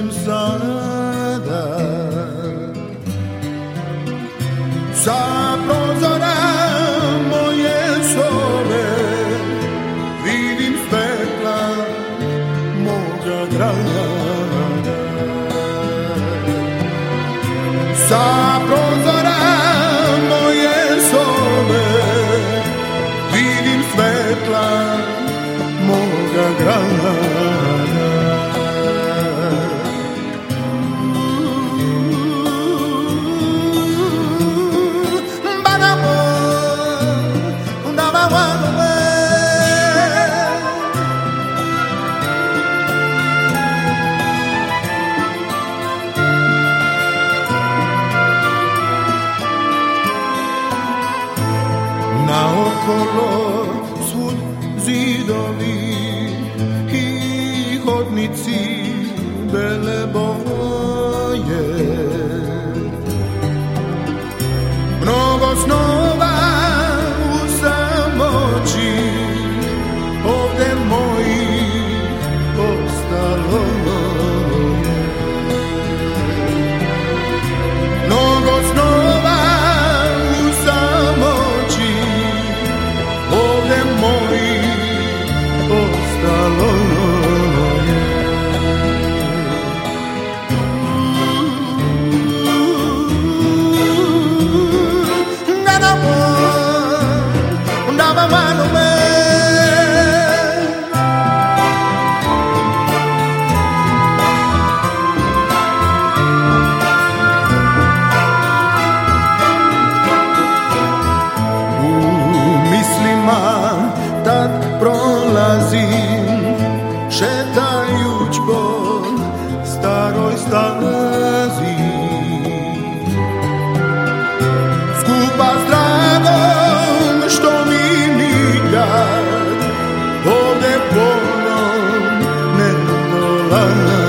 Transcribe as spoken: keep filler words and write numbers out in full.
ležim sada sa prozora moje sobe, vidim svetla moga grada. Sa prozora moje sobe vidim svetla moga grada. Naokolo svud zidovi i hodnici bele boje, mnogo snova u samoći ovde mojih ostalo je. Mnogo snova u samoći ovde mojih ostalo je. Tad prolazim šetajuć po staroj stazi, skupa s dragom što mi nikad ovde ponovo ne dolazi.